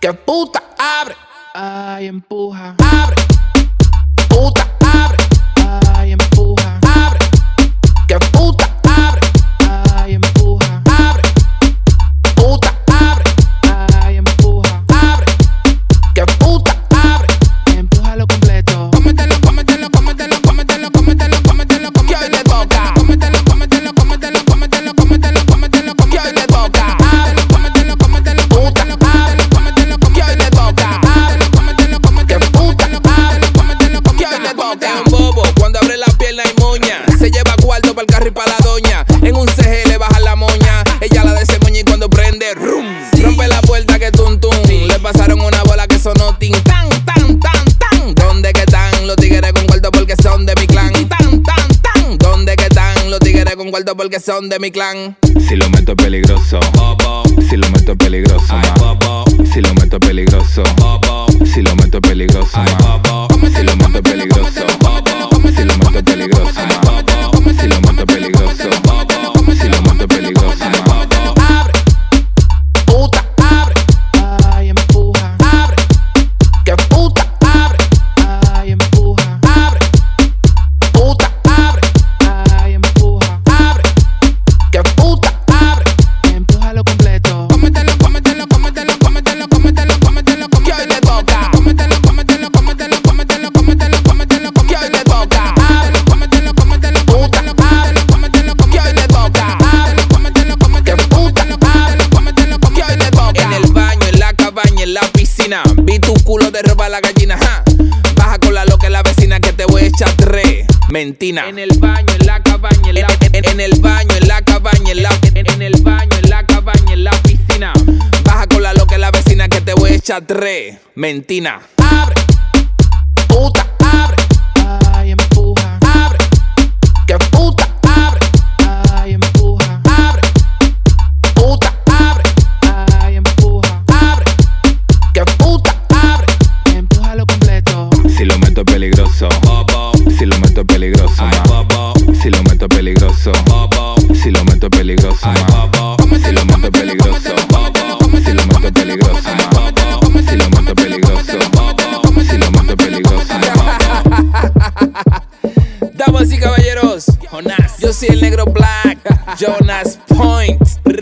Que puta abre, Ay, empuja. abre. Puta abre, Ay, empuja. abre. Que puta abre, Ay, empuja. abre. Puta abre, Ay, empuja. abre. Que puta abre. Empújalo completo. Cómetelo, cómetelo, cómetelo, cómetelo, cómetelo, cómetelo, que hoy le toca. Cómetelo, cómetelo, cómetelo, cómetelo, cómetelo, cómetelo, que hoy le toca. Cómetelo, cómetelo, cómetelo, cómetelo, que hoy le toca. Cómetelo, cómetelo, cómetelo, cómetelo, que hoy le toca. Un bobo cuando abre la pierna y moña. Se lleva cuarto para el carro y para la doña. En un CG le baja la moña. Ella la desemoña y cuando prende, rum, rompe la puerta que tum tum. Le pasaron una bola que sonó tin tan tan tan tan. ¿Dónde que están los tigres con cuarto porque son de mi clan? Tan tan tan. ¿Dónde que están los tigres con cuarto porque son de mi clan? Si lo meto es peligroso, si lo meto es peligroso, ma. Si lo meto es peligroso, si lo meto es peligroso, ma. Si lo meto es peligroso, si lo meto es peligroso, ma. Si lo meto es peligroso, si lo meto es peligroso, ma. Abre, puta abre, Ay, empuja. abre. Que puta abre, Ay, empuja. abre. Puta abre, Ay, empuja. abre. Que puta abre. Empújalo completo. Cómetelo, cómetelo, cómetelo, cómetelo, cómetelo, cómetelo, que hoy le toca. Cómetelo, cómetelo, cómetelo, cómetelo, cómetelo, cómetelo, que hoy le toca. Cómetelo, cómetelo, puta, cómetelo, que hoy le toca. Cómetelo, cómetelo, cómetelo, que hoy le toca. En el baño, en la cabaña, en la piscina. Vi tu culo de ropa la gallina, ja. Baja con la loca la vecina que te voy a echar tres. Mentina. En el baño, en la cabaña, en el baño, en la cabaña, en el baño, en la cabaña, en la piscina. Baja con la loca la vecina que te voy a echar tres. Mentina. Abre, puta abre, Ay, empuja. abre. Que puta abre, Ay, empuja. abre. Puta abre, Ay, empuja. abre. Que puta abre. Empújalo completo. Si lo meto es peligroso, si lo meto es peligroso, ma. Si lo meto es peligroso, si lo meto es peligroso, ma. Si lo meto es peligroso, si lo meto es peligroso, ma. Si lo meto es peligroso, si lo meto es peligroso, ma. Damas y caballeros, Jonas. Yo soy el negro Black, Jonas Point.